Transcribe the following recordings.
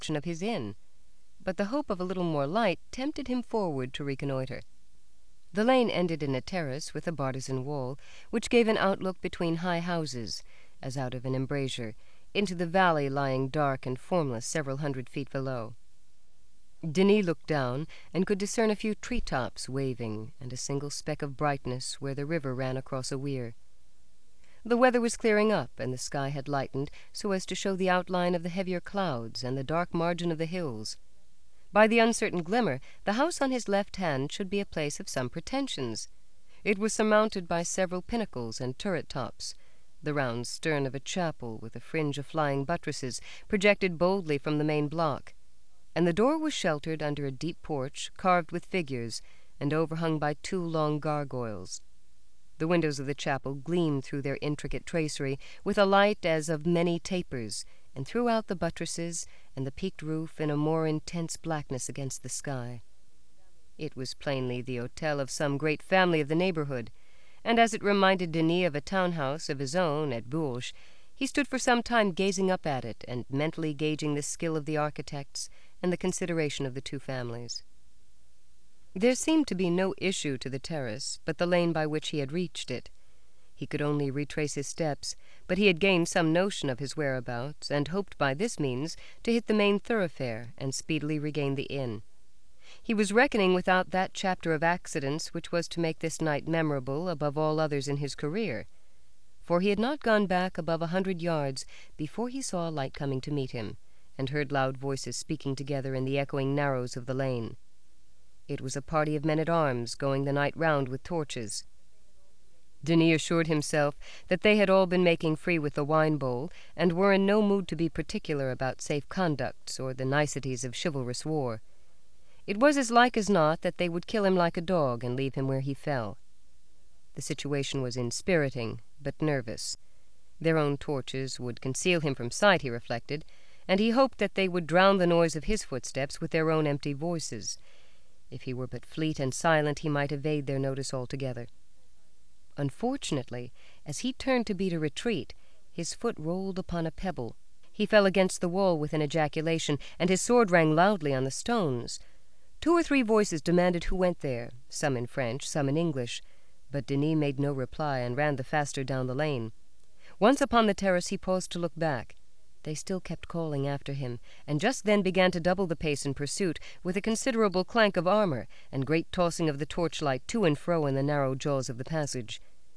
of his inn, but the hope of a little more light tempted him forward to reconnoitre. The lane ended in a terrace with a bartizan wall, which gave an outlook between high houses, as out of an embrasure, into the valley lying dark and formless several hundred feet below. Denis looked down and could discern a few tree-tops waving and a single speck of brightness where the river ran across a weir. The weather was clearing up, and the sky had lightened so as to show the outline of the heavier clouds and the dark margin of the hills. By the uncertain glimmer, the house on his left hand should be a place of some pretensions. It was surmounted by several pinnacles and turret tops. The round stern of a chapel, with a fringe of flying buttresses, projected boldly from the main block, and the door was sheltered under a deep porch carved with figures and overhung by 2 long gargoyles. The windows of the chapel gleamed through their intricate tracery with a light as of many tapers, and threw out the buttresses and the peaked roof in a more intense blackness against the sky. It was plainly the hotel of some great family of the neighborhood, and as it reminded Denis of a town-house of his own at Bourges, he stood for some time gazing up at it and mentally gauging the skill of the architects and the consideration of the 2 families. There seemed to be no issue to the terrace but the lane by which he had reached it. He could only retrace his steps, but he had gained some notion of his whereabouts, and hoped by this means to hit the main thoroughfare and speedily regain the inn. He was reckoning without that chapter of accidents which was to make this night memorable above all others in his career, for he had not gone back above 100 yards before he saw a light coming to meet him, and heard loud voices speaking together in the echoing narrows of the lane. It was a party of men-at-arms going the night round with torches. Denis assured himself that they had all been making free with the wine-bowl, and were in no mood to be particular about safe conducts or the niceties of chivalrous war. It was as like as not that they would kill him like a dog and leave him where he fell. The situation was inspiriting, but nervous. Their own torches would conceal him from sight, he reflected, and he hoped that they would drown the noise of his footsteps with their own empty voices. If he were but fleet and silent, he might evade their notice altogether. Unfortunately, as he turned to beat a retreat, his foot rolled upon a pebble. He fell against the wall with an ejaculation, and his sword rang loudly on the stones. 2 or 3 voices demanded who went there, some in French, some in English, but Denis made no reply and ran the faster down the lane. Once upon the terrace he paused to look back. They still kept calling after him, and just then began to double the pace in pursuit, with a considerable clank of armor and great tossing of the torchlight to and fro in the narrow jaws of the passage.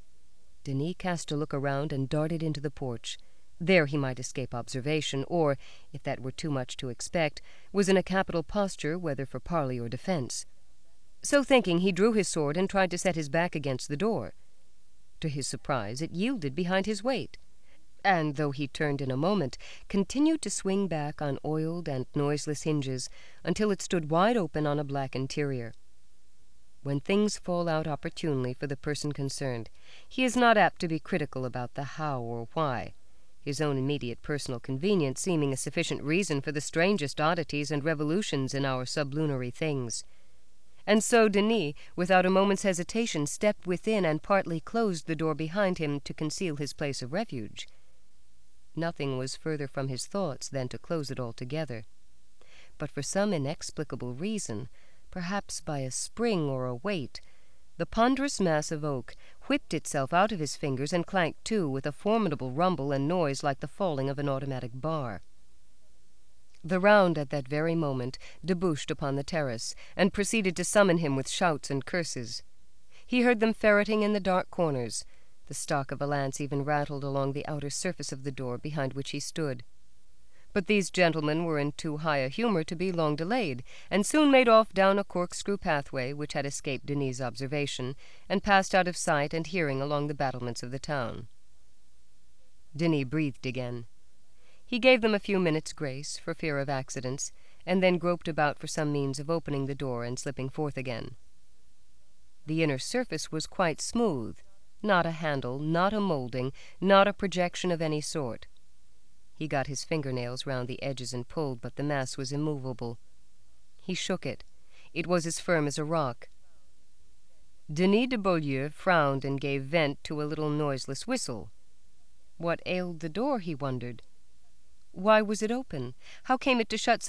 Denis cast a look around and darted into the porch. There he might escape observation, or, if that were too much to expect, was in a capital posture whether for parley or defence. So thinking, he drew his sword and tried to set his back against the door. To his surprise, it yielded behind his weight, and, though he turned in a moment, continued to swing back on oiled and noiseless hinges until it stood wide open on a black interior. When things fall out opportunely for the person concerned, he is not apt to be critical about the how or why, his own immediate personal convenience seeming a sufficient reason for the strangest oddities and revolutions in our sublunary things. And so Denis, without a moment's hesitation, stepped within and partly closed the door behind him to conceal his place of refuge. Nothing was further from his thoughts than to close it altogether. But for some inexplicable reason, perhaps by a spring or a weight, the ponderous mass of oak whipped itself out of his fingers and clanked to with a formidable rumble and noise like the falling of an automatic bar. The round at that very moment debouched upon the terrace, and proceeded to summon him with shouts and curses. He heard them ferreting in the dark corners. The stock of a lance even rattled along the outer surface of the door behind which he stood. But these gentlemen were in too high a humour to be long delayed, and soon made off down a corkscrew pathway which had escaped Denis's observation, and passed out of sight and hearing along the battlements of the town. Denis breathed again. He gave them a few minutes' grace, for fear of accidents, and then groped about for some means of opening the door and slipping forth again. The inner surface was quite smooth, not a handle, not a moulding, not a projection of any sort. He got his fingernails round the edges and pulled, but the mass was immovable. He shook it. It was as firm as a rock. Denis de Beaulieu frowned and gave vent to a little noiseless whistle. What ailed the door, he wondered? Why was it open? How came it to shut